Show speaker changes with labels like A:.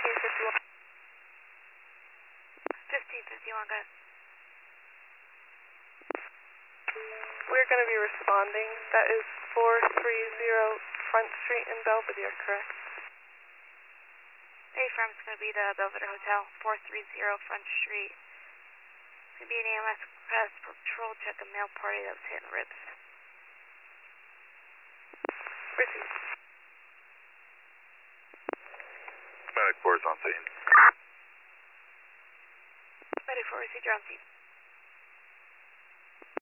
A: 1551, guys.
B: We're going to be responding. That is 430 Front Street in Belvedere, correct?
A: A-firm is going to be the Belvedere Hotel, 430 Front Street. It's going to be an EMS request for patrol check a male party that was hit in the ribs.
B: Received.
C: Medic 4 is on scene.
A: Medic 4 received, you're on scene.